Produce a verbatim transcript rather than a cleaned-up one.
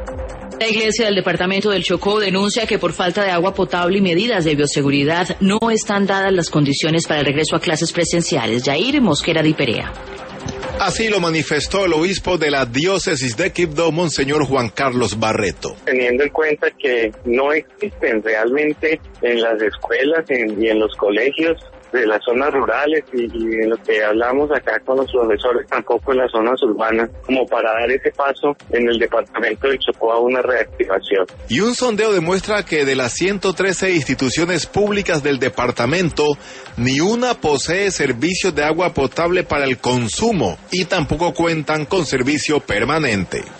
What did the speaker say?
La Iglesia del Departamento del Chocó denuncia que por falta de agua potable y medidas de bioseguridad no están dadas las condiciones para el regreso a clases presenciales. Yair Mosquera de Perea. Así lo manifestó el obispo de la diócesis de Quibdó, Monseñor Juan Carlos Barreto. Teniendo en cuenta que no existen realmente en las escuelas en, y en los colegios de las zonas rurales y, y en lo que hablamos acá con los profesores, tampoco en las zonas urbanas, como para dar ese paso en el departamento del Chocó a una reactivación. Y un sondeo demuestra que de las ciento trece instituciones públicas del departamento, ni una posee servicios de agua potable para el consumo y tampoco cuentan con servicio permanente.